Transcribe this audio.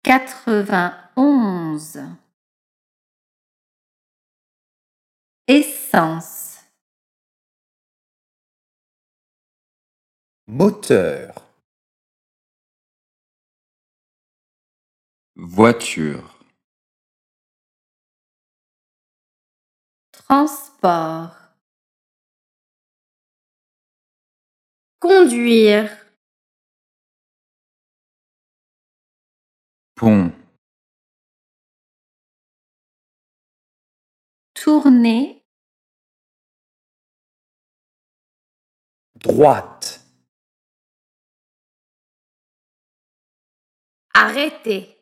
91. Essence. Moteur. Voiture. Transport. Conduire. Pont. Tourner. Droite. Arrêter.